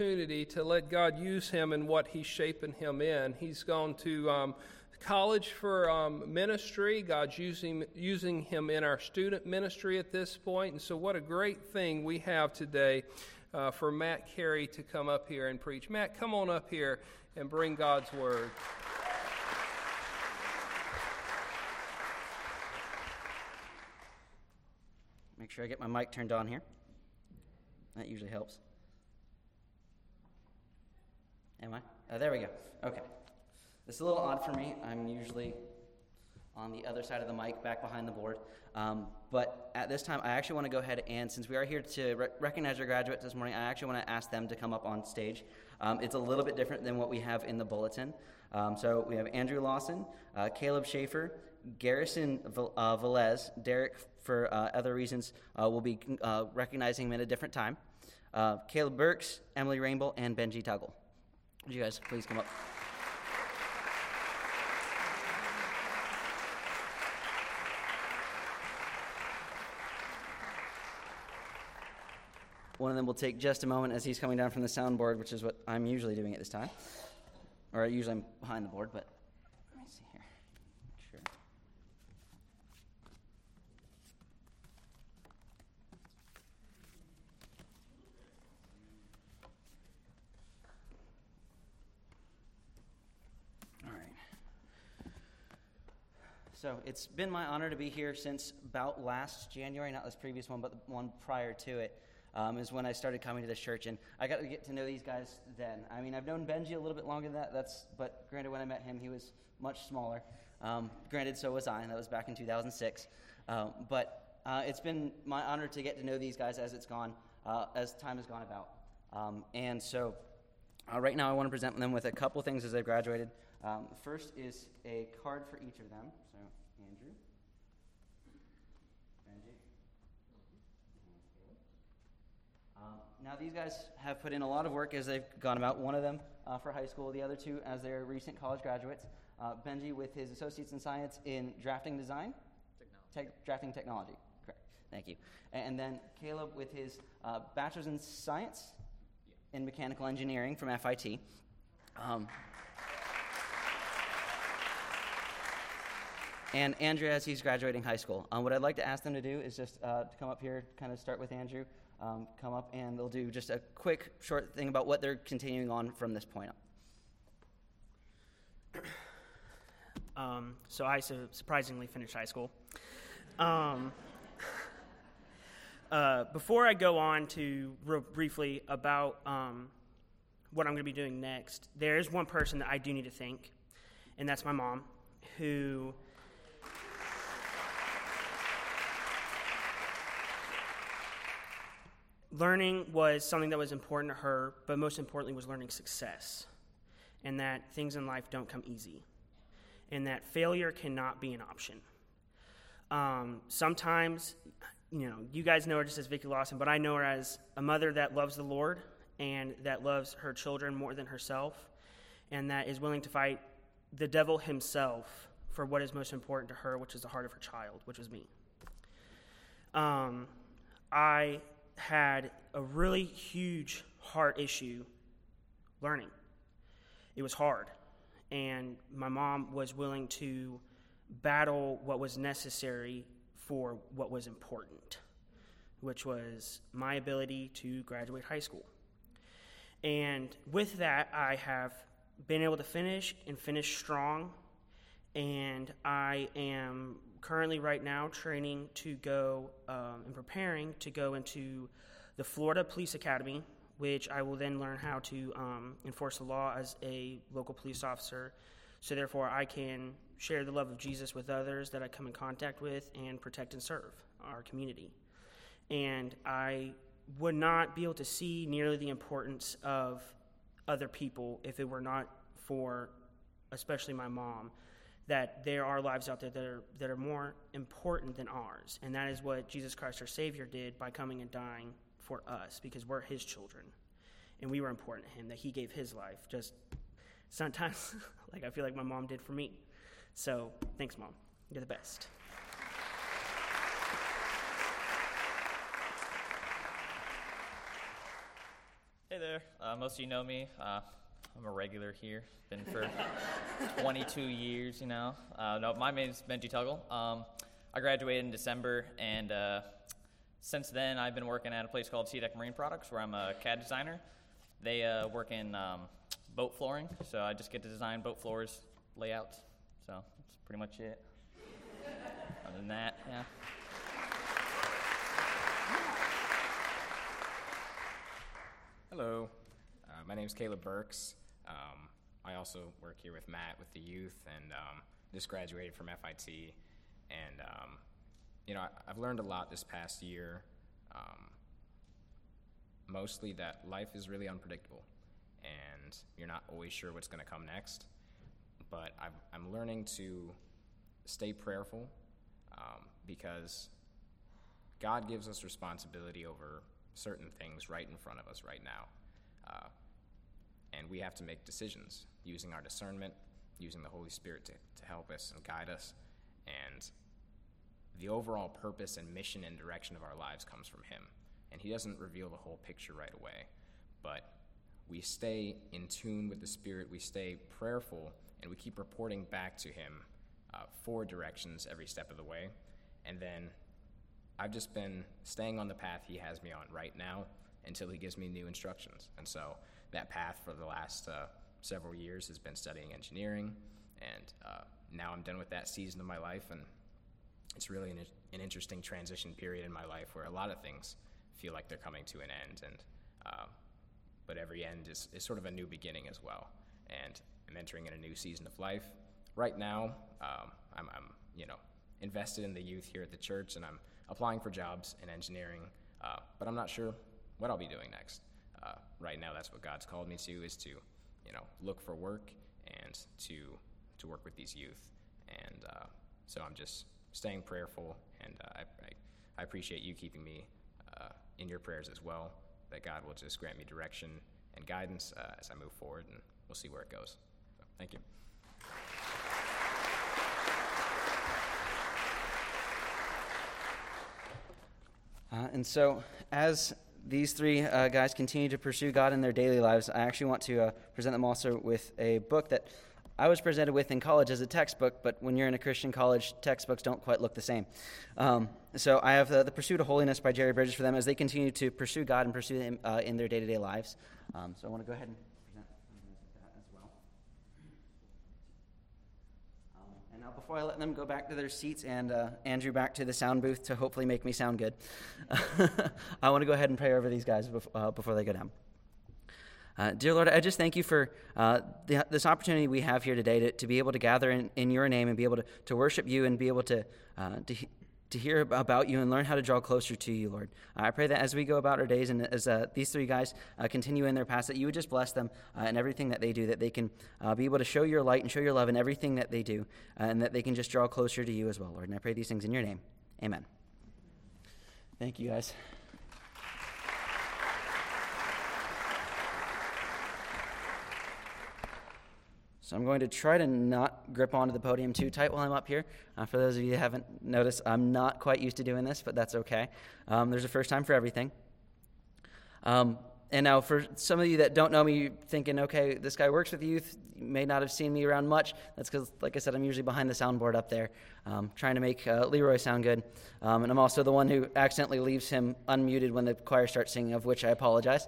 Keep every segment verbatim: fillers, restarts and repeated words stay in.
opportunity to let God use him in what he's shaping him in. He's gone to um, college for um, ministry. God's using, using him in our student ministry at this point. And so what a great thing we have today uh, for Matt Carey to come up here and preach. Matt, come on up here and bring God's word. Make sure I get my mic turned on here. That usually helps. Am I? Oh, there we go. Okay. This is a little odd for me. I'm usually on the other side of the mic, back behind the board. Um, but at this time, I actually want to go ahead and, since we are here to re- recognize our graduates this morning, I actually want to ask them to come up on stage. Um, it's a little bit different than what we have in the bulletin. Um, so we have Andrew Lawson, uh, Caleb Schaefer, Garrison Val- uh, Velez, Derek, for uh, other reasons, uh, we'll be uh, recognizing him at a different time. Uh, Caleb Burks, Emily Rainbow, and Benji Tuggle. Would you guys please come up? One of them will take just a moment as he's coming down from the soundboard, which is what I'm usually doing at this time. Or usually I'm behind the board, but let me see here. Sure. All right. So it's been my honor to be here since about last January, not this previous one, but the one prior to it. Um, is when I started coming to this church, and I got to get to know these guys then. I mean, I've known Benji a little bit longer than that, That's, but granted, when I met him, he was much smaller. Um, granted, so was I, and that was back in two thousand six. Um, but uh, it's been my honor to get to know these guys as it's gone, uh, as time has gone about. Um, and so uh, right now I want to present them with a couple things as they've graduated. Um, the first is a card for each of them. So, Andrew. Um, now, these guys have put in a lot of work as they've gone about. One of them uh, for high school, the other two as their recent college graduates. Uh, Benji with his associates in science in drafting design? Technology. Te- drafting technology, correct. Thank you. And then Caleb with his uh, bachelor's in science yeah. in mechanical engineering from F I T. Um, and Andrew as he's graduating high school. Um, what I'd like to ask them to do is just uh, to come up here, kind of start with Andrew. Um, come up and they'll do just a quick, short thing about what they're continuing on from this point up. Um, so I su- surprisingly finished high school. Um, uh, before I go on to real briefly about um, what I'm going to be doing next, there is one person that I do need to thank, and that's my mom, who... Learning was something that was important to her, but most importantly was learning success, and that things in life don't come easy, and that failure cannot be an option. Um, sometimes, you know, you guys know her just as Vicki Lawson, but I know her as a mother that loves the Lord and that loves her children more than herself, and that is willing to fight the devil himself for what is most important to her, which is the heart of her child, which was me. Um, I... had a really huge heart issue learning. It was hard, and my mom was willing to battle what was necessary for what was important, which was my ability to graduate high school. And with that, I have been able to finish and finish strong, and I am currently right now training to go um, and preparing to go into the Florida Police Academy, which I will then learn how to um, enforce the law as a local police officer. So therefore I can share the love of Jesus with others that I come in contact with and protect and serve our community. And I would not be able to see nearly the importance of other people if it were not for, especially my mom, that there are lives out there that are that are more important than ours. And that is what Jesus Christ, our Savior, did by coming and dying for us, because we're his children. And we were important to him, that he gave his life, just sometimes like I feel like my mom did for me. So thanks, Mom. You're the best. Hey there. Uh, Uh, most of you know me. Uh, I'm a regular here. Been for twenty-two years, you know. Uh, no, my name is Benji Tuggle. Um, I graduated in December, and uh, since then I've been working at a place called SeaDeck Marine Products, where I'm a C A D designer. They uh, work in um, boat flooring, so I just get to design boat floors, layouts. So that's pretty much it. Other than that, yeah. Hello, uh, my name is Caleb Burks. Um, I also work here with Matt with the youth, and um, just graduated from F I T. And um, you know, I, I've learned a lot this past year. Um, mostly that life is really unpredictable, and you're not always sure what's going to come next. But I've, I'm learning to stay prayerful um, because God gives us responsibility over certain things right in front of us right now. Uh, and we have to make decisions using our discernment, using the Holy Spirit to, to help us and guide us. And the overall purpose and mission and direction of our lives comes from Him. And He doesn't reveal the whole picture right away. But we stay in tune with the Spirit, we stay prayerful, and we keep reporting back to Him uh, for directions every step of the way. And then I've just been staying on the path He has me on right now until He gives me new instructions. And so that path for the last uh, several years has been studying engineering, and uh, now I'm done with that season of my life, and it's really an, an interesting transition period in my life where a lot of things feel like they're coming to an end, and uh, but every end is, is sort of a new beginning as well. And I'm entering in a new season of life. Right now, um, I'm, I'm you know invested in the youth here at the church, and I'm applying for jobs in engineering, uh, but I'm not sure what I'll be doing next. Uh, right now, that's what God's called me to, is to, you know, look for work and to to work with these youth. And uh, so I'm just staying prayerful, and uh, I, I, I appreciate you keeping me uh, in your prayers as well, that God will just grant me direction and guidance uh, as I move forward, and we'll see where it goes. So, thank you. Uh, and so, as these three uh, guys continue to pursue God in their daily lives, I actually want to uh, present them also with a book that I was presented with in college as a textbook, but when you're in a Christian college, textbooks don't quite look the same. Um, so I have the, the Pursuit of Holiness by Jerry Bridges for them as they continue to pursue God and pursue Him uh, in their day-to-day lives. Um, so I want to go ahead and present that as well. Um, and now before I let them go back to their seats and uh, Andrew back to the sound booth to hopefully make me sound good, I want to go ahead and pray over these guys before, uh, before they go down. Uh, dear Lord, I just thank you for uh, the, this opportunity we have here today to, to be able to gather in, in your name and be able to, to worship you and be able to, uh, to to hear about you and learn how to draw closer to you, Lord. Uh, I pray that as we go about our days and as uh, these three guys uh, continue in their path, that you would just bless them uh, in everything that they do, that they can uh, be able to show your light and show your love in everything that they do, uh, and that they can just draw closer to you as well, Lord. And I pray these things in your name. Amen. Thank you, guys. So I'm going to try to not grip onto the podium too tight while I'm up here. Uh, for those of you who haven't noticed, I'm not quite used to doing this, but that's okay. Um, there's a first time for everything. Um, and now for some of you that don't know me, you're thinking, okay, this guy works with youth. You may not have seen me around much. That's because, like I said, I'm usually behind the soundboard up there, um, trying to make uh, Leroy sound good. Um, and I'm also the one who accidentally leaves him unmuted when the choir starts singing, of which I apologize.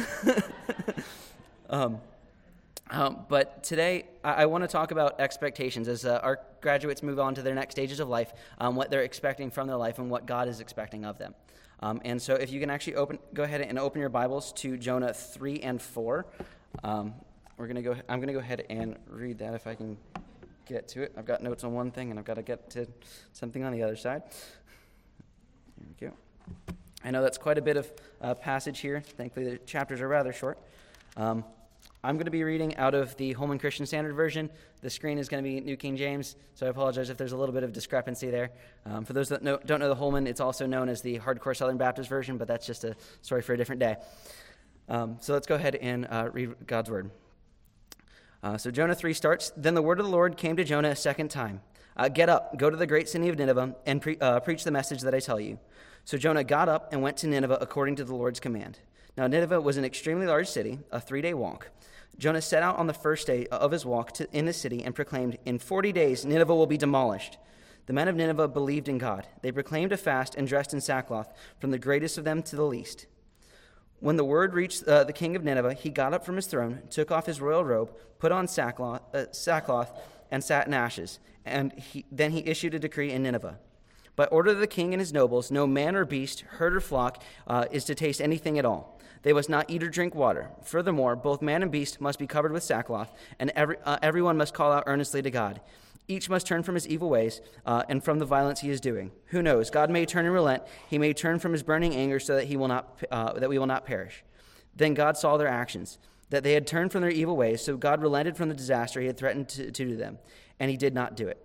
um Um, but today, I, I want to talk about expectations as uh, our graduates move on to their next stages of life, um, what they're expecting from their life and what God is expecting of them. Um, and so if you can actually open, go ahead and open your Bibles to Jonah three and four. Um, we're gonna go. I'm going to go ahead and read that if I can get to it. I've got notes on one thing, and I've got to get to something on the other side. Here we go. I know that's quite a bit of uh, passage here. Thankfully, the chapters are rather short. Um, I'm going to be reading out of the Holman Christian Standard Version. The screen is going to be New King James, so I apologize if there's a little bit of discrepancy there. Um, for those that know, don't know the Holman, it's also known as the Hardcore Southern Baptist Version, but that's just a story for a different day. Um, so let's go ahead and uh, read God's Word. Uh, so Jonah three starts, Then the word of the Lord came to Jonah a second time. Uh, Get up, go to the great city of Nineveh, and pre- uh, preach the message that I tell you. So Jonah got up and went to Nineveh according to the Lord's command. Now Nineveh was an extremely large city, a three-day walk. Jonah set out on the first day of his walk to, in the city and proclaimed, "In forty days Nineveh will be demolished." The men of Nineveh believed in God. They proclaimed a fast and dressed in sackcloth, from the greatest of them to the least. When the word reached uh, the king of Nineveh, he got up from his throne, took off his royal robe, put on sackcloth, uh, sackcloth and sat in ashes. And he, then he issued a decree in Nineveh. By order of the king and his nobles, no man or beast, herd or flock uh, is to taste anything at all. They must not eat or drink water. Furthermore, both man and beast must be covered with sackcloth, and every, uh, everyone must call out earnestly to God. Each must turn from his evil ways uh, and from the violence he is doing. Who knows? God may turn and relent. He may turn from his burning anger so that he will not uh, that we will not perish. Then God saw their actions, that they had turned from their evil ways, so God relented from the disaster he had threatened to, to do them, and he did not do it.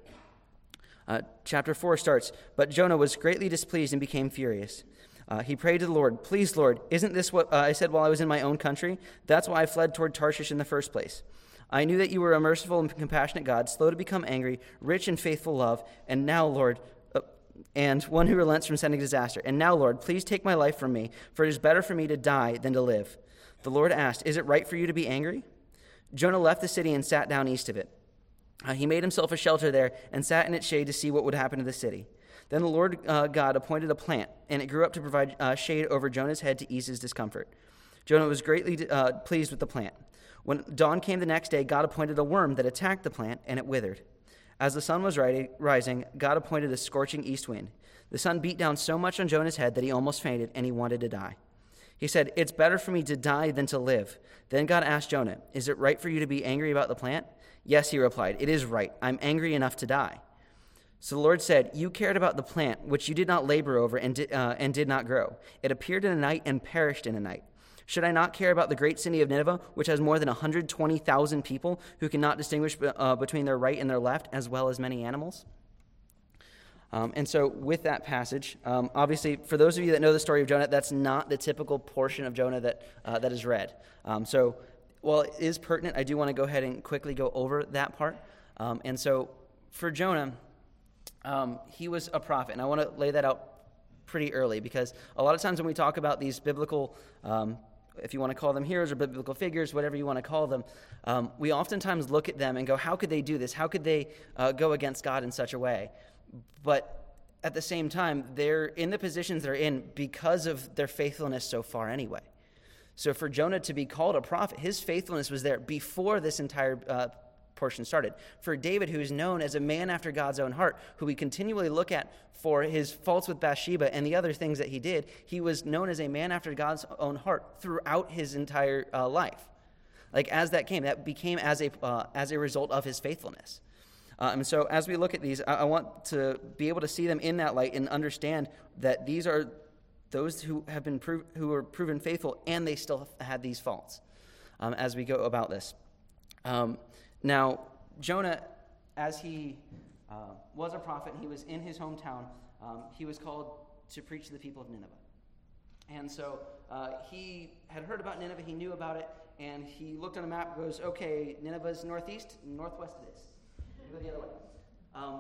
Uh, chapter four starts, "But Jonah was greatly displeased and became furious. Uh, he prayed to the Lord, 'Please, Lord, isn't this what uh, I said while I was in my own country? That's why I fled toward Tarshish in the first place. I knew that you were a merciful and compassionate God, slow to become angry, rich in faithful love, and now, Lord, uh, and one who relents from sending disaster. And now, Lord, please take my life from me, for it is better for me to die than to live.' The Lord asked, 'Is it right for you to be angry?' Jonah left the city and sat down east of it. Uh, he made himself a shelter there and sat in its shade to see what would happen to the city. Then the Lord uh, God appointed a plant, and it grew up to provide uh, shade over Jonah's head to ease his discomfort. Jonah was greatly uh, pleased with the plant. When dawn came the next day, God appointed a worm that attacked the plant, and it withered. As the sun was rising, God appointed a scorching east wind. The sun beat down so much on Jonah's head that he almost fainted, and he wanted to die. He said, 'It's better for me to die than to live.' Then God asked Jonah, 'Is it right for you to be angry about the plant?' 'Yes,' he replied, 'it is right. I'm angry enough to die.' So the Lord said, 'You cared about the plant, which you did not labor over and did, uh, and did not grow. It appeared in a night and perished in a night. Should I not care about the great city of Nineveh, which has more than one hundred twenty thousand people who cannot distinguish uh, between their right and their left, as well as many animals?'" Um, and so with that passage, um, obviously, for those of you that know the story of Jonah, that's not the typical portion of Jonah that uh, that is read. Um, so while it is pertinent, I do want to go ahead and quickly go over that part. Um, and so for Jonah, um, he was a prophet, and I want to lay that out pretty early, because a lot of times when we talk about these biblical, um, if you want to call them heroes or biblical figures, whatever you want to call them, um, we oftentimes look at them and go, how could they do this? How could they uh, go against God in such a way? But at the same time, they're in the positions they're in because of their faithfulness so far anyway. So for Jonah to be called a prophet, his faithfulness was there before this entire uh, portion started. For David, who is known as a man after God's own heart, who we continually look at for his faults with Bathsheba and the other things that he did, he was known as a man after God's own heart throughout his entire uh, life. Like as that came, that became as a uh, as a result of his faithfulness. Uh, and so as we look at these, I, I want to be able to see them in that light and understand that these are those who have been prov- who are proven faithful, and they still had these faults um, as we go about this. Um, now, Jonah, as he uh, was a prophet, he was in his hometown. Um, he was called to preach to the people of Nineveh. And so uh, he had heard about Nineveh, he knew about it, and he looked on a map and goes, okay, Nineveh's northeast, northwest it is. Go the other way. Um,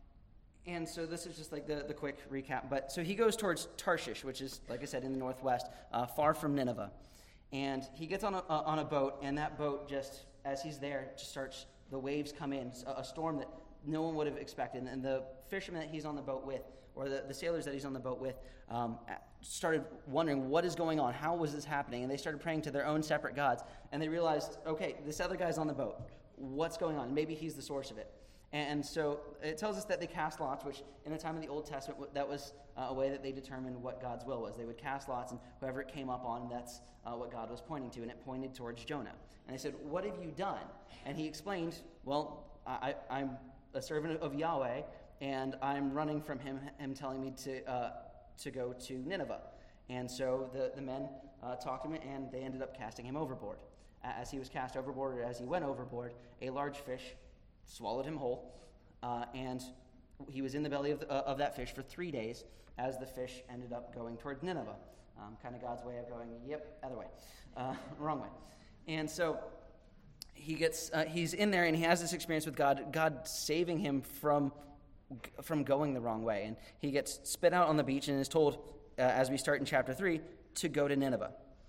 and so this is just like the, the quick recap. But so he goes towards Tarshish, which is, like I said, in the northwest, uh, far from Nineveh. And he gets on a, uh, on a boat, and that boat just, as he's there, just starts, the waves come in, a, a storm that no one would have expected. And the fishermen that he's on the boat with, or the, the sailors that he's on the boat with, um, started wondering, what is going on? How was this happening? And they started praying to their own separate gods. And they realized, okay, this other guy's on the boat. What's going on? Maybe he's the source of it. And so it tells us that they cast lots, which in the time of the Old Testament, that was uh, a way that they determined what God's will was. They would cast lots, and whoever it came up on, that's uh, what God was pointing to, and it pointed towards Jonah. And they said, what have you done? And he explained, well, I, I'm a servant of Yahweh, and I'm running from him, him telling me to uh, to go to Nineveh. And so the, the men uh, talked to him, and they ended up casting him overboard. As he was cast overboard, or as he went overboard, a large fish swallowed him whole, uh, and he was in the belly of, the, uh, of that fish for three days as the fish ended up going towards Nineveh. Um, kind of God's way of going, yep, other way, uh, wrong way. And so he gets, uh, he's in there, and he has this experience with God, God saving him from from going the wrong way. And he gets spit out on the beach and is told, uh, as we start in chapter three, to go to Nineveh.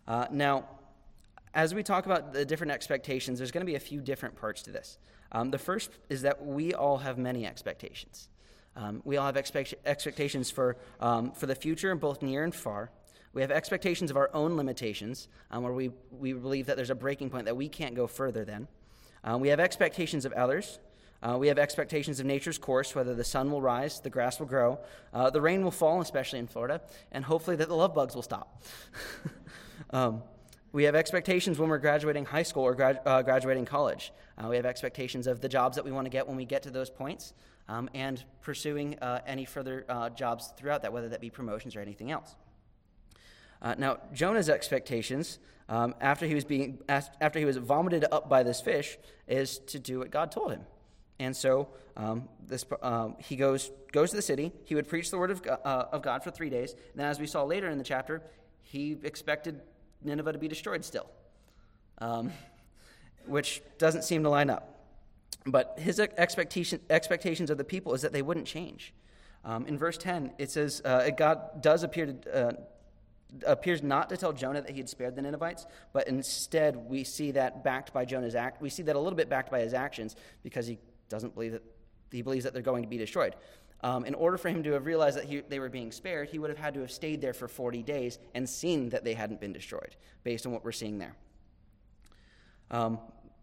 Uh, now, as we talk about the different expectations, there's going to be a few different parts to this. Um, the first is that we all have many expectations. Um, we all have expect- expectations for um, for the future, both near and far. We have expectations of our own limitations, um, where we, we believe that there's a breaking point that we can't go further than. Uh, we have expectations of others. Uh, we have expectations of nature's course, whether the sun will rise, the grass will grow, uh, the rain will fall, especially in Florida, and hopefully that the love bugs will stop. um, we have expectations when we're graduating high school or grad, uh, graduating college. Uh, we have expectations of the jobs that we want to get when we get to those points, um, and pursuing uh, any further uh, jobs throughout that, whether that be promotions or anything else. Uh, now, Jonah's expectations, um, after he was being asked, after he was vomited up by this fish, is to do what God told him. And so um, this, um, he goes goes to the city. He would preach the word of God, uh, of God for three days. And then, as we saw later in the chapter, he expected Nineveh to be destroyed still, um, which doesn't seem to line up. But his expectation expectations of the people is that they wouldn't change. Um, in verse ten, it says, uh, God does appear to... Uh, appears not to tell Jonah that he had spared the Ninevites, but instead we see that backed by Jonah's act. We see that a little bit backed by his actions, because he doesn't believe that he believes that they're going to be destroyed. Um, in order for him to have realized that he, they were being spared, he would have had to have stayed there for forty days and seen that they hadn't been destroyed, based on what we're seeing there. Um,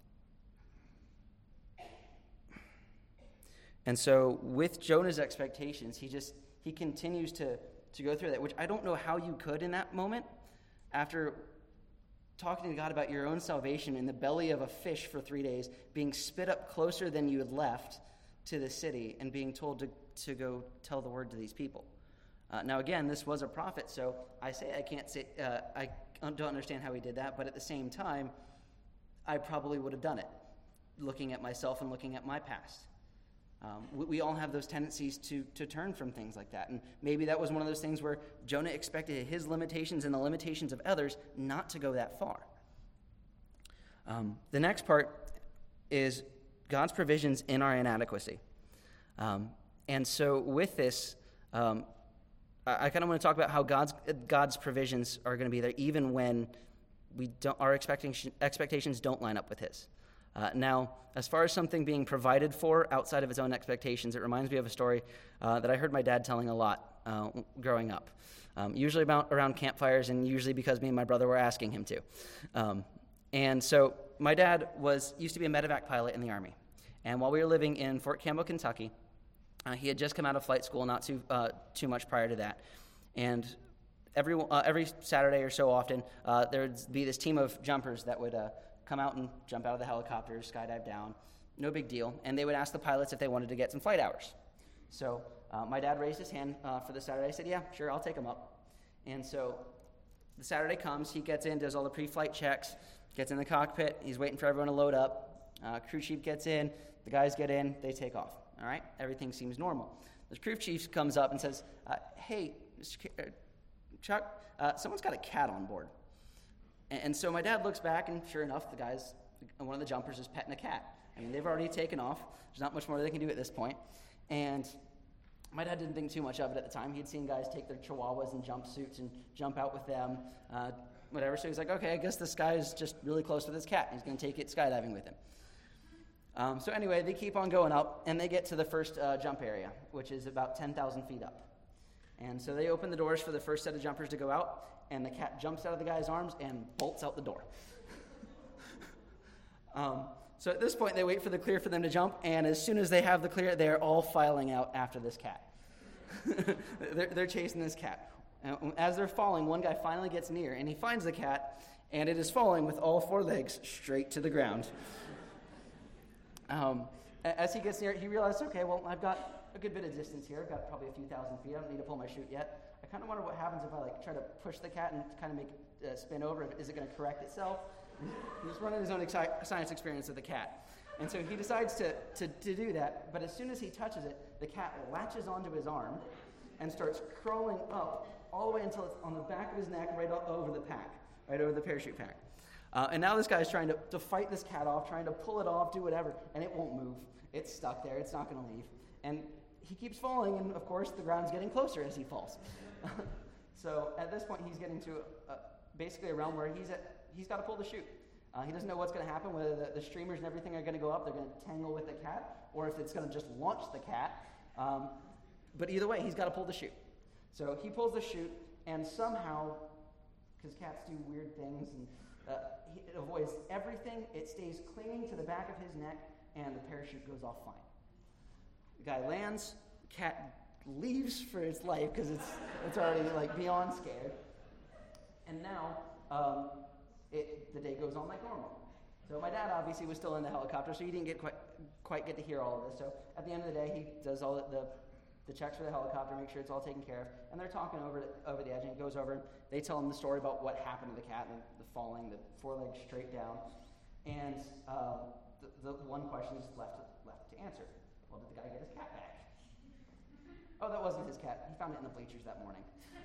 and so, with Jonah's expectations, he just he continues to. to go through that, which I don't know how you could in that moment, after talking to God about your own salvation in the belly of a fish for three days, being spit up closer than you had left to the city, and being told to, to go tell the word to these people. Uh, now, again, this was a prophet, so I say I can't say, uh, I don't understand how he did that, but at the same time, I probably would have done it, looking at myself and looking at my past. Um, we, we all have those tendencies to to turn from things like that. And maybe that was one of those things where Jonah expected his limitations and the limitations of others not to go that far. Um, the next part is God's provisions in our inadequacy. Um, and so with this, um, I, I kind of want to talk about how God's God's provisions are going to be there even when we don't, our expectation, expectations don't line up with his. Uh, now, as far as something being provided for outside of its own expectations, it reminds me of a story uh, that I heard my dad telling a lot uh, growing up, um, usually about around campfires, and usually because me and my brother were asking him to. Um, and so my dad was used to be a medevac pilot in the Army, and while we were living in Fort Campbell, Kentucky, uh, he had just come out of flight school not too uh, too much prior to that, and every uh, every Saturday or so often uh, there would be this team of jumpers that would Uh, come out and jump out of the helicopter, skydive down, no big deal. And they would ask the pilots if they wanted to get some flight hours. So uh, my dad raised his hand uh, for the Saturday. I said, yeah, sure, I'll take him up. And so the Saturday comes, he gets in, does all the pre-flight checks, gets in the cockpit, he's waiting for everyone to load up. Uh, crew chief gets in, the guys get in, they take off. All right, everything seems normal. The crew chief comes up and says, uh, hey, Chuck, uh, someone's got a cat on board. And so my dad looks back, and sure enough, the guys, one of the jumpers is petting a cat. I mean, they've already taken off. There's not much more they can do at this point. And my dad didn't think too much of it at the time. He'd seen guys take their chihuahuas and jumpsuits and jump out with them, uh, whatever. So he's like, okay, I guess this guy is just really close with his cat. He's going to take it skydiving with him. Um, so anyway, they keep on going up, and they get to the first uh, jump area, which is about ten thousand feet up. And so they open the doors for the first set of jumpers to go out, and the cat jumps out of the guy's arms and bolts out the door. um, so at this point, they wait for the clear for them to jump, and as soon as they have the clear, they're all filing out after this cat. they're, they're chasing this cat. And as they're falling, one guy finally gets near, and he finds the cat, and it is falling with all four legs straight to the ground. Um, as he gets near it, he realizes, okay, well, I've got a good bit of distance here. I've got probably a few thousand feet. I don't need to pull my chute yet. I kind of wonder what happens if I like try to push the cat and kind of make it uh, spin over. Is it going to correct itself? He's running his own exi- science experience with the cat. And so he decides to, to, to do that, but as soon as he touches it, the cat latches onto his arm and starts crawling up all the way until it's on the back of his neck, right over the pack, right over the parachute pack. Uh, and now this guy's trying to, to fight this cat off, trying to pull it off, do whatever, and it won't move. It's stuck there. It's not going to leave. And he keeps falling, and of course, the ground's getting closer as he falls. So at this point, he's getting to uh, basically a realm where he's at, he's got to pull the chute. Uh, he doesn't know what's going to happen, whether the, the streamers and everything are going to go up, they're going to tangle with the cat, or if it's going to just launch the cat. Um, but either way, he's got to pull the chute. So he pulls the chute, and somehow, because cats do weird things, and uh, he, it avoids everything, it stays clinging to the back of his neck, and the parachute goes off fine. The guy lands, the cat leaves for its life because it's it's already like beyond scared. And now um, it, the day goes on like normal. So my dad obviously was still in the helicopter, so he didn't get quite quite get to hear all of this. So at the end of the day, he does all the the, the checks for the helicopter, make sure it's all taken care of, and they're talking over over the edge. And he goes over, and they tell him the story about what happened to the cat, and the falling, the four legs straight down, and uh, the, the one question is left left to answer. Well, did the guy get his cat back? Oh, that wasn't his cat. He found it in the bleachers that morning.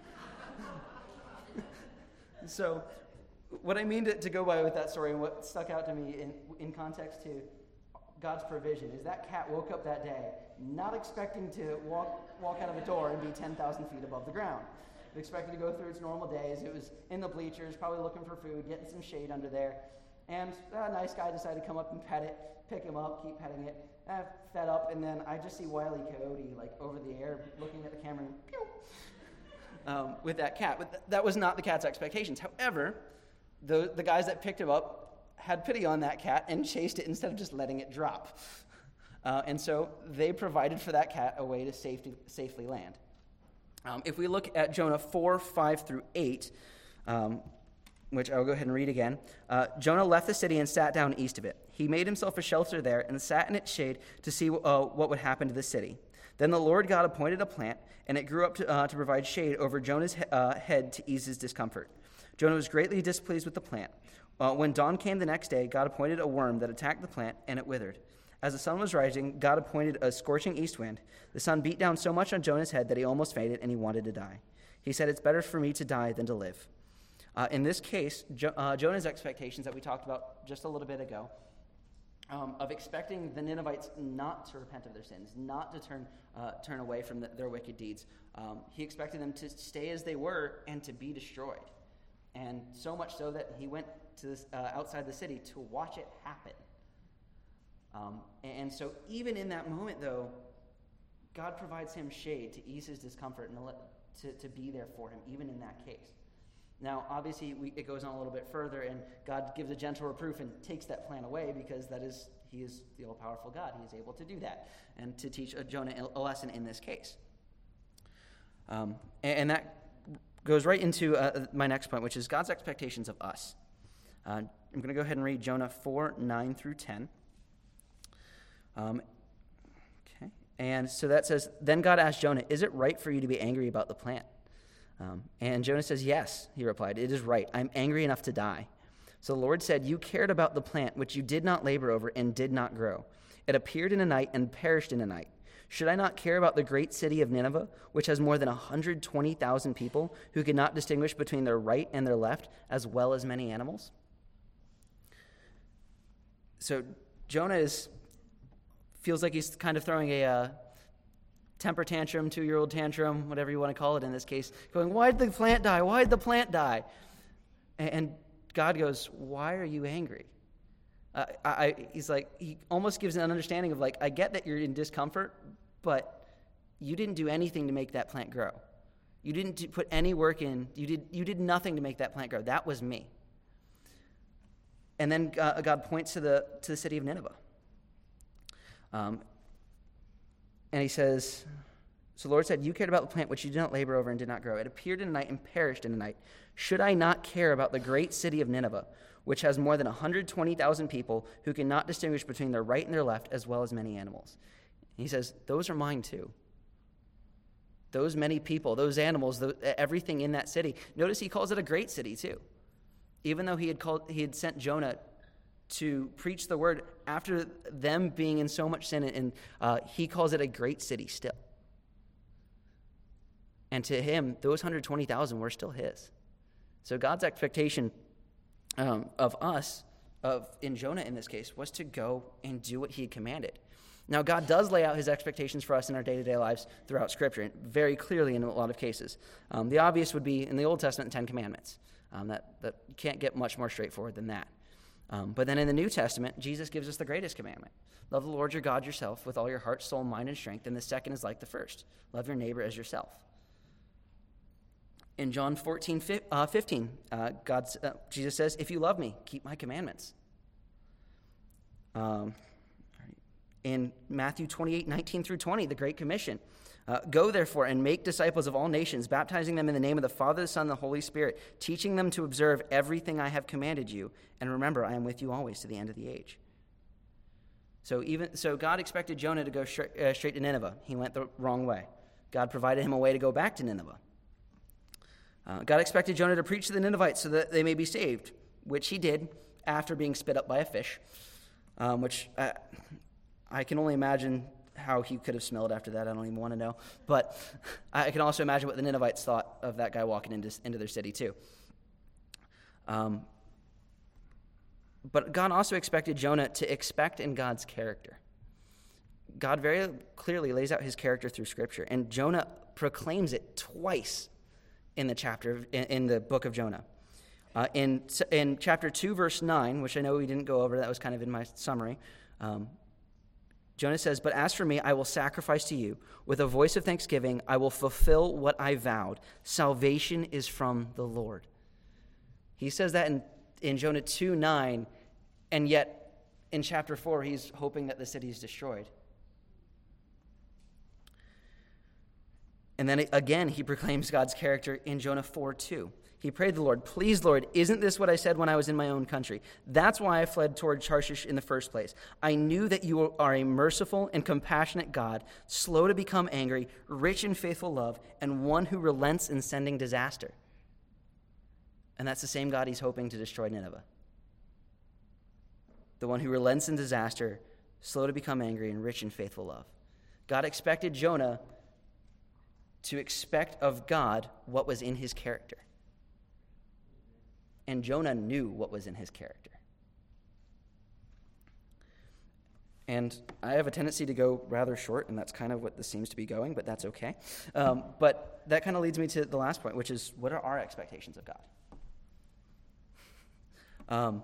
So, what I mean to, to go by with that story and what stuck out to me in, in context to God's provision is that cat woke up that day not expecting to walk walk out of a door and be ten thousand feet above the ground. It expected to go through its normal days. It was in the bleachers, probably looking for food, getting some shade under there. And a nice guy decided to come up and pet it, pick him up, keep petting it. I fed up, and then I just see Wile E. Coyote like over the air, looking at the camera, and pew, um, with that cat. But th- that was not the cat's expectations. However, the the guys that picked him up had pity on that cat and chased it instead of just letting it drop. Uh, and so they provided for that cat a way to safety, safely land. Um, if we look at Jonah four, five through eight, um, which I'll go ahead and read again. Uh, Jonah left the city and sat down east of it. He made himself a shelter there and sat in its shade to see uh, what would happen to the city. Then the Lord God appointed a plant, and it grew up to, uh, to provide shade over Jonah's he- uh, head to ease his discomfort. Jonah was greatly displeased with the plant. Uh, when dawn came the next day, God appointed a worm that attacked the plant, and it withered. As the sun was rising, God appointed a scorching east wind. The sun beat down so much on Jonah's head that he almost fainted, and he wanted to die. He said, "It's better for me to die than to live." Uh, in this case, jo- uh, Jonah's expectations that we talked about just a little bit ago, um, of expecting the Ninevites not to repent of their sins, not to turn uh, turn away from the, their wicked deeds. Um, he expected them to stay as they were and to be destroyed. And so much so that he went to this, uh, outside the city to watch it happen. Um, and so even in that moment, though, God provides him shade to ease his discomfort and to, let, to, to be there for him, even in that case. Now, obviously, we, it goes on a little bit further, and God gives a gentle reproof and takes that plan away because that is, he is the all-powerful God. He is able to do that and to teach Jonah a lesson in this case. Um, and, and that goes right into uh, my next point, which is God's expectations of us. Uh, I'm going to go ahead and read Jonah four, nine through ten. Um, okay, and so that says, "Then God asked Jonah, 'Is it right for you to be angry about the plant?' Um, and Jonah says, 'Yes,' he replied, 'it is right. I'm angry enough to die.' So the Lord said, 'You cared about the plant which you did not labor over and did not grow. It appeared in a night and perished in a night. Should I not care about the great city of Nineveh, which has more than one hundred twenty thousand people who could not distinguish between their right and their left, as well as many animals?'" So Jonah is, feels like he's kind of throwing a uh, temper tantrum, two-year-old tantrum, whatever you want to call it in this case, going, "Why did the plant die? Why did the plant die?" And God goes, "Why are you angry?" Uh, I, I, he's like, he almost gives an understanding of like, I get that you're in discomfort, but you didn't do anything to make that plant grow. You didn't do, put any work in. You did, you did nothing to make that plant grow. That was me. And then uh, God points to the to the city of Nineveh. Um, and he says, so the Lord said, "You cared about the plant which you did not labor over and did not grow. It appeared in a night and perished in a night. Should I not care about the great city of Nineveh, which has more than one hundred twenty thousand people who cannot distinguish between their right and their left, as well as many animals?" And he says, those are mine too. Those many people, those animals, those, everything in that city. Notice he calls it a great city too. Even though he had called, he had sent Jonah to preach the word after them being in so much sin, and uh, he calls it a great city still. And to him, those one hundred twenty thousand were still his. So God's expectation um, of us, of in Jonah in this case, was to go and do what he had commanded. Now, God does lay out his expectations for us in our day-to-day lives throughout Scripture, very clearly in a lot of cases. Um, the obvious would be in the Old Testament, the Ten Commandments. Um, that, that you can't get much more straightforward than that. Um, but then in the New Testament, Jesus gives us the greatest commandment. Love the Lord your God yourself with all your heart, soul, mind, and strength. And the second is like the first. Love your neighbor as yourself. In John fourteen, fifteen, uh, God, uh, Jesus says, if you love me, keep my commandments. Um, in Matthew twenty-eight, nineteen through twenty, the Great Commission. Uh, Go, therefore, and make disciples of all nations, baptizing them in the name of the Father, the Son, and the Holy Spirit, teaching them to observe everything I have commanded you. And remember, I am with you always to the end of the age. So even so, God expected Jonah to go straight, uh, straight to Nineveh. He went the wrong way. God provided him a way to go back to Nineveh. Uh, God expected Jonah to preach to the Ninevites so that they may be saved, which he did after being spit up by a fish, um, which uh, I can only imagine how he could have smelled after that. I don't even want to know. But I can also imagine what the Ninevites thought of that guy walking into, into their city too. Um, but God also expected Jonah to expect in God's character. God very clearly lays out his character through Scripture, and Jonah proclaims it twice in the chapter, in, in the book of Jonah. Uh, in, in chapter two, verse nine, which I know we didn't go over, that was kind of in my summary, um, Jonah says, but as for me, I will sacrifice to you. With a voice of thanksgiving, I will fulfill what I vowed. Salvation is from the Lord. He says that in, in Jonah two nine, and yet in chapter four, he's hoping that the city is destroyed. And then again, he proclaims God's character in Jonah four two. He prayed the Lord, please, Lord, isn't this what I said when I was in my own country? That's why I fled toward Tarshish in the first place. I knew that you are a merciful and compassionate God, slow to become angry, rich in faithful love, and one who relents in sending disaster. And that's the same God he's hoping to destroy Nineveh. The one who relents in disaster, slow to become angry, and rich in faithful love. God expected Jonah to expect of God what was in his character. And Jonah knew what was in his character. And I have a tendency to go rather short, and that's kind of what this seems to be going, but that's okay. Um, but that kind of leads me to the last point, which is, what are our expectations of God? Um,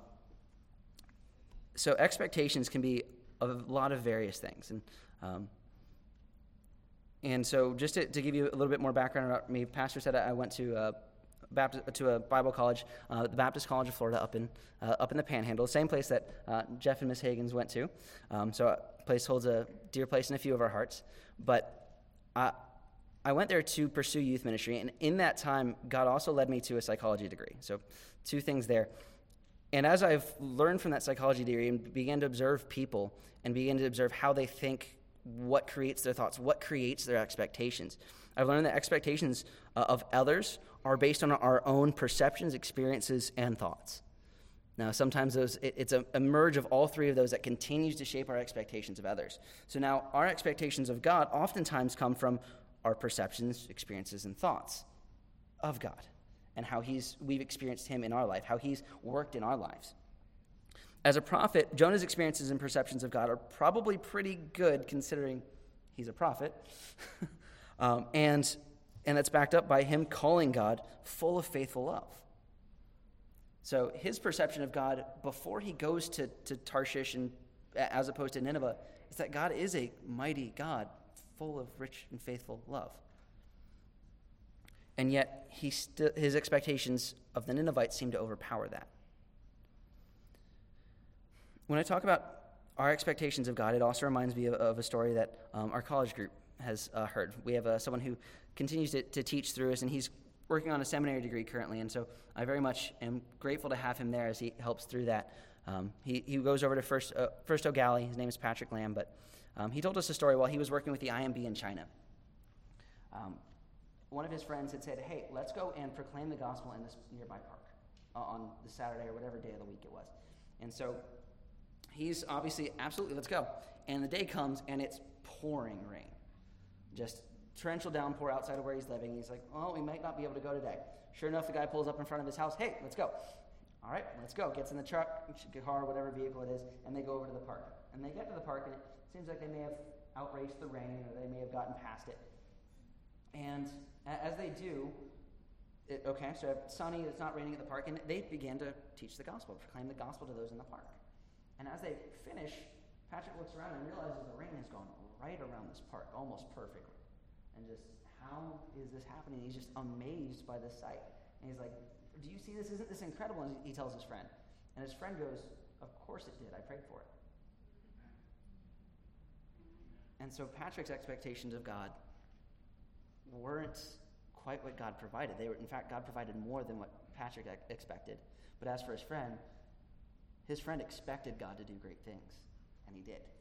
so expectations can be a lot of various things. And um, and so just to, to give you a little bit more background about me, Pastor said I went to uh, Baptist, to a Bible college, uh, the Baptist College of Florida, up in uh, up in the Panhandle, same place that uh, Jeff and Miss Higgins went to. Um, so a place holds a dear place in a few of our hearts. But I, I went there to pursue youth ministry, and in that time, God also led me to a psychology degree. So two things there. And as I've learned from that psychology degree and began to observe people and began to observe how they think, what creates their thoughts, what creates their expectations, I've learned that expectations uh, of others are based on our own perceptions, experiences, and thoughts. Now, sometimes those it, it's a, a merge of all three of those that continues to shape our expectations of others. So now our expectations of God oftentimes come from our perceptions, experiences, and thoughts of God and how he's we've experienced him in our life, how he's worked in our lives. As a prophet, Jonah's experiences and perceptions of God are probably pretty good considering he's a prophet. um, and and that's backed up by him calling God full of faithful love. So his perception of God before he goes to, to Tarshish and as opposed to Nineveh is that God is a mighty God full of rich and faithful love. And yet he st- his expectations of the Ninevites seem to overpower that. When I talk about our expectations of God, it also reminds me of, of a story that um, our college group has uh, heard. We have uh, someone who continues to, to teach through us, and he's working on a seminary degree currently, and so I very much am grateful to have him there as he helps through that. Um, he, he goes over to First, uh, First O'Galley. His name is Patrick Lamb, but um, he told us a story while he was working with the I M B in China. Um, one of his friends had said, hey, let's go and proclaim the gospel in this nearby park uh, on the Saturday or whatever day of the week it was. And so he's obviously, absolutely, let's go. And the day comes, and it's pouring rain. Just torrential downpour outside of where he's living. He's like, oh, we might not be able to go today. Sure enough, the guy pulls up in front of his house. Hey, let's go. All right, let's go. Gets in the truck, car, whatever vehicle it is, and they go over to the park. And they get to the park, and it seems like they may have outraced the rain, or they may have gotten past it. And as they do, it, okay, so sunny, it's not raining at the park, and they began to teach the gospel, proclaim the gospel to those in the park. And as they finish, Patrick looks around and realizes the rain has gone right around this park, almost perfectly. And just, how is this happening? He's just amazed by this sight. And he's like, do you see this? Isn't this incredible? And he tells his friend. And his friend goes, of course it did. I prayed for it. And so Patrick's expectations of God weren't quite what God provided. They were, in fact, God provided more than what Patrick expected. But as for his friend, his friend expected God to do great things, and he did.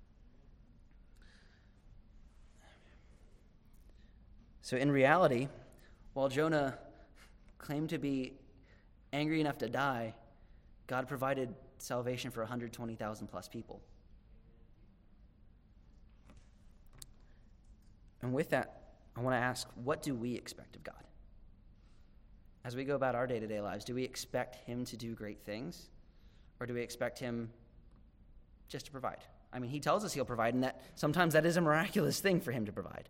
So in reality, while Jonah claimed to be angry enough to die, God provided salvation for one hundred twenty thousand plus people. And with that, I want to ask, what do we expect of God? As we go about our day-to-day lives, do we expect him to do great things? Or do we expect him just to provide? I mean, he tells us he'll provide, and that sometimes that is a miraculous thing for him to provide.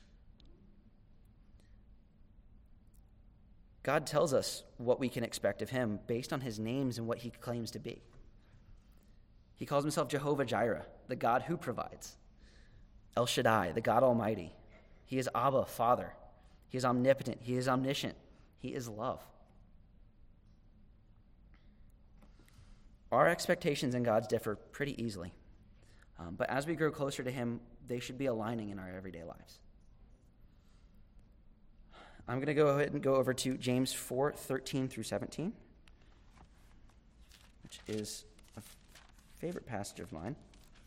God tells us what we can expect of him based on his names and what he claims to be. He calls himself Jehovah Jireh, the God who provides. El Shaddai, the God Almighty. He is Abba, Father. He is omnipotent. He is omniscient. He is love. Our expectations in God's differ pretty easily. Um, but as we grow closer to him, they should be aligning in our everyday lives. I'm going to go ahead and go over to James four, thirteen through seventeen, which is a favorite passage of mine.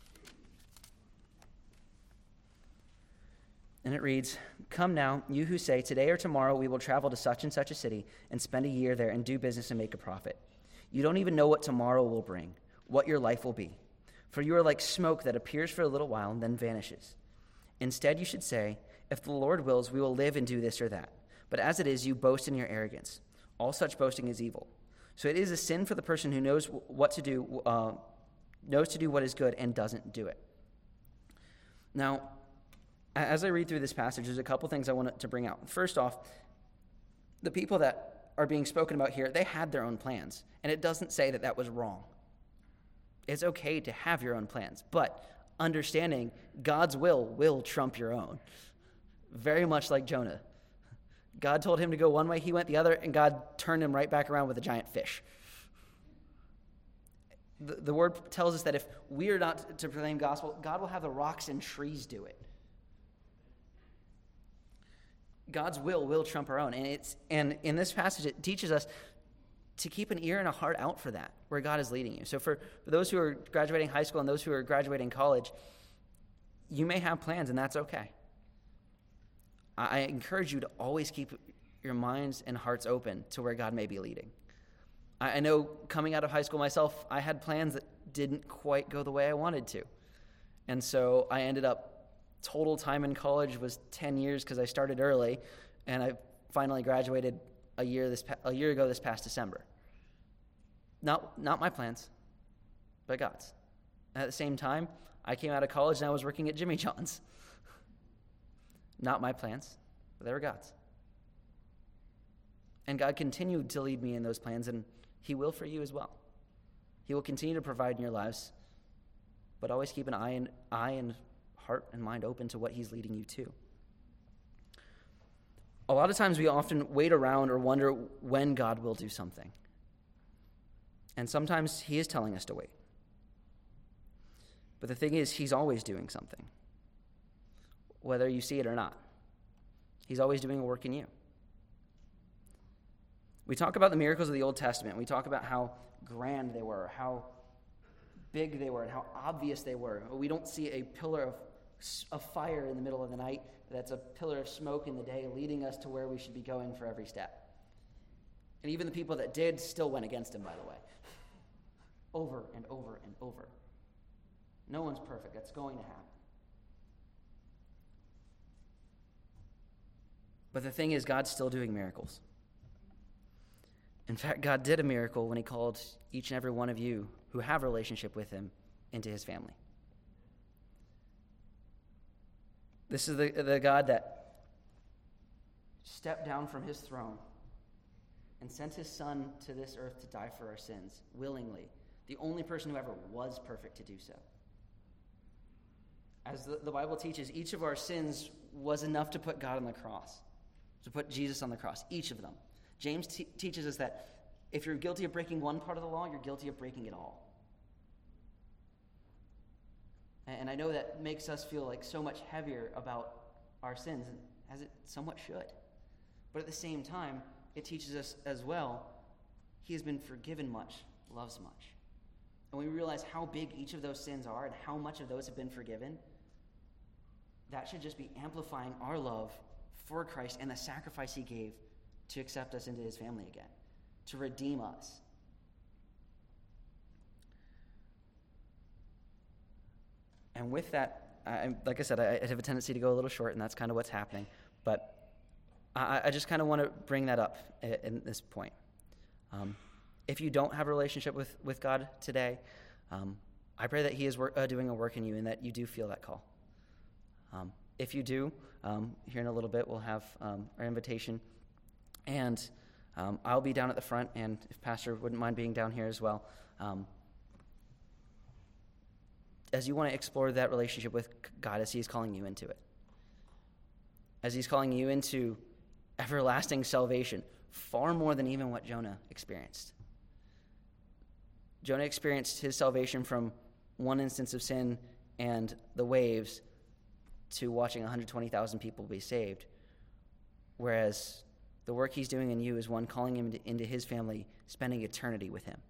And it reads, "Come now, you who say, today or tomorrow we will travel to such and such a city and spend a year there and do business and make a profit. You don't even know what tomorrow will bring, what your life will be. For you are like smoke that appears for a little while and then vanishes. Instead, you should say, if the Lord wills, we will live and do this or that. But as it is, you boast in your arrogance. All such boasting is evil. So it is a sin for the person who knows what to do, uh, knows to do what is good and doesn't do it." Now, as I read through this passage, there's a couple things I want to bring out. First off, the people that are being spoken about here, they had their own plans, and it doesn't say that that was wrong. It's okay to have your own plans, but understanding God's will will trump your own. Very much like Jonah. God told him to go one way, he went the other, and God turned him right back around with a giant fish. The, the word tells us that if we are not to proclaim gospel, God will have the rocks and trees do it. God's will will trump our own. And it's and in this passage, it teaches us to keep an ear and a heart out for that, where God is leading you. So for, for those who are graduating high school and those who are graduating college, you may have plans, and that's okay. I, I encourage you to always keep your minds and hearts open to where God may be leading. I, I know coming out of high school myself, I had plans that didn't quite go the way I wanted to. And so I ended up total time in college was ten years because I started early, and I finally graduated a year this a year ago this past December. Not not my plans, but God's. And at the same time, I came out of college and I was working at Jimmy John's. Not my plans, but they were God's. And God continued to lead me in those plans, and he will for you as well. He will continue to provide in your lives, but always keep an eye and eye and heart and mind open to what he's leading you to. A lot of times we often wait around or wonder when God will do something. And sometimes he is telling us to wait. But the thing is, he's always doing something, whether you see it or not. He's always doing a work in you. We talk about the miracles of the Old Testament. We talk about how grand they were, how big they were, and how obvious they were. We don't see a pillar of a fire in the middle of the night that's a pillar of smoke in the day leading us to where we should be going for every step. And even the people that did still went against him, by the way. Over and over and over. No one's perfect. That's going to happen. But the thing is, God's still doing miracles. In fact, God did a miracle when he called each and every one of you who have a relationship with him into his family. This is the, the God that stepped down from his throne and sent his son to this earth to die for our sins, willingly, the only person who ever was perfect to do so. As the, the Bible teaches, each of our sins was enough to put God on the cross, to put Jesus on the cross, each of them. James te- teaches us that if you're guilty of breaking one part of the law, you're guilty of breaking it all. And I know that makes us feel like so much heavier about our sins, as it somewhat should. But at the same time, it teaches us as well, he has been forgiven much, loves much. And when we realize how big each of those sins are and how much of those have been forgiven, that should just be amplifying our love for Christ and the sacrifice he gave to accept us into his family again, to redeem us. And with that, I, like I said, I, I have a tendency to go a little short, and that's kind of what's happening. But I, I just kind of want to bring that up at, at this point. Um, if you don't have a relationship with, with God today, um, I pray that he is work, uh, doing a work in you and that you do feel that call. Um, if you do, um, here in a little bit, we'll have um, our invitation. And um, I'll be down at the front, and if Pastor wouldn't mind being down here as well. Um, as you want to explore that relationship with God as he's calling you into it. As he's calling you into everlasting salvation, far more than even what Jonah experienced. Jonah experienced his salvation from one instance of sin and the waves to watching one hundred twenty thousand people be saved. Whereas the work he's doing in you is one calling him into, into his family, spending eternity with him.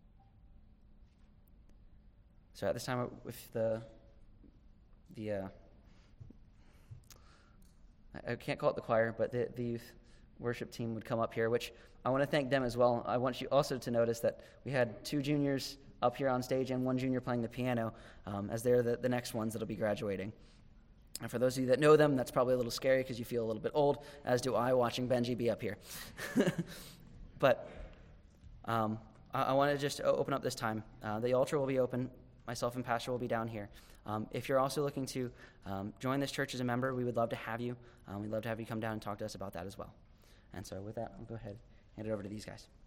So at this time, with the, the uh, I can't call it the choir, but the, the youth worship team would come up here, which I want to thank them as well. I want you also to notice that we had two juniors up here on stage and one junior playing the piano, um, as they're the, the next ones that'll be graduating. And for those of you that know them, that's probably a little scary because you feel a little bit old, as do I watching Benji be up here. But um, I, I want to just open up this time. Uh, the altar will be open. Myself and Pastor will be down here. Um, if you're also looking to um, join this church as a member, we would love to have you. Um, we'd love to have you come down and talk to us about that as well. And so with that, I'll go ahead and hand it over to these guys.